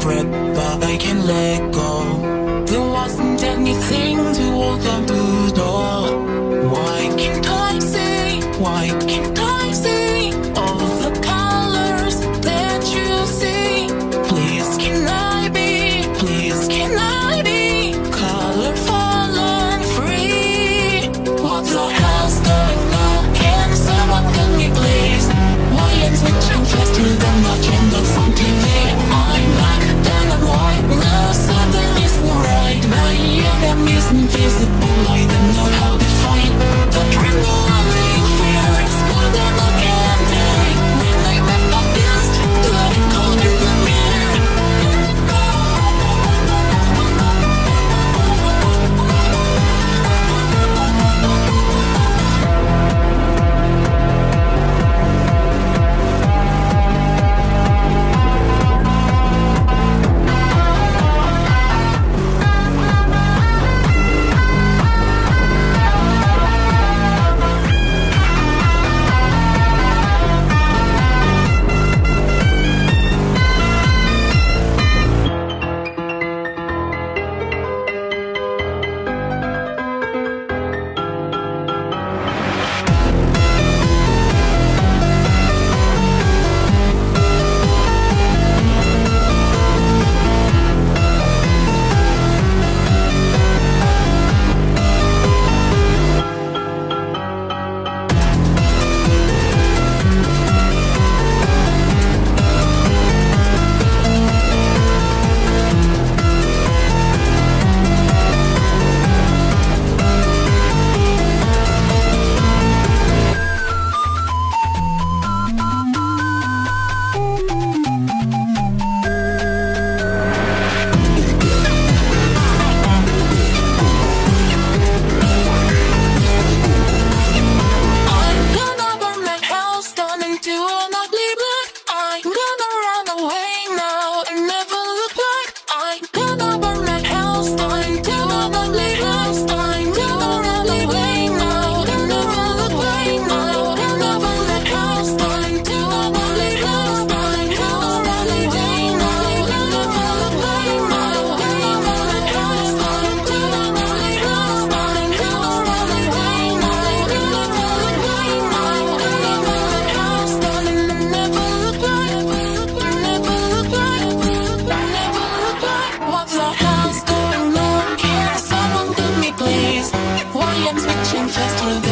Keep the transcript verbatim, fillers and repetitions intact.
regret, but I can't let go. There wasn't anything to hold on to though. Why can't I see? Why can't I see all the colors that you see? Please can I be? Please can I be colorful and free? What the hell's going on? Can someone tell me please? Why am I switching faster than the channels on T V? I'm black, then I'm white, now suddenly it's alright. My enemy is invisible, I don't know how to fight. The tremble of fear is more than I can take. When I met my best, blood cold in the mirror. Why I'm switching faster than